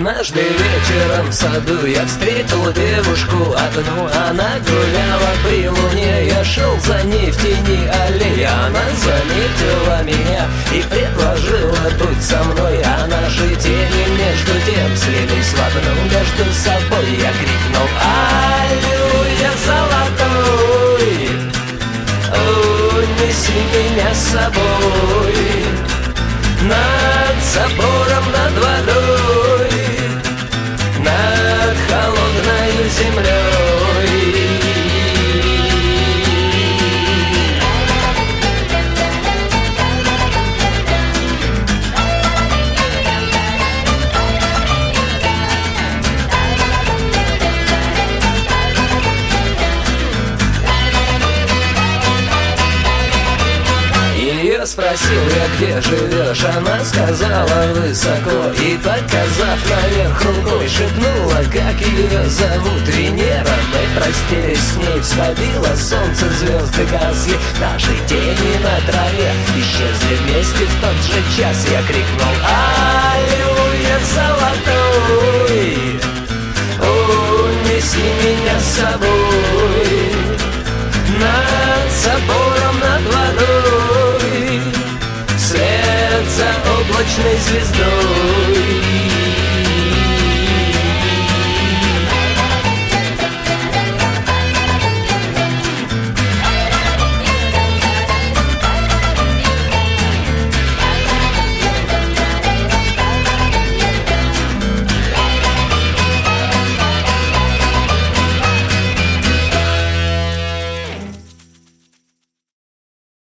Однажды вечером в саду я встретил девушку одну. Она гуляла при луне, я шел за ней в тени аллеи. Она заметила меня и предложила быть со мной. А наши тени между тем слились в одну. Между собой я крикнул: аллилуйя, золотой, унеси меня с собой над собором, над водой, над холодной землей. Спросил я, где живешь, она сказала высоко. И показав наверх рукой, шепнула, как ее зовут. Венера. Мы простились с ней, всходило солнце, звезды гасли. Наши тени на траве исчезли вместе в тот же час. Я крикнул: аллилуйя, золотой, унеси меня с собой над собором, над водой, вслед за облачной звездой.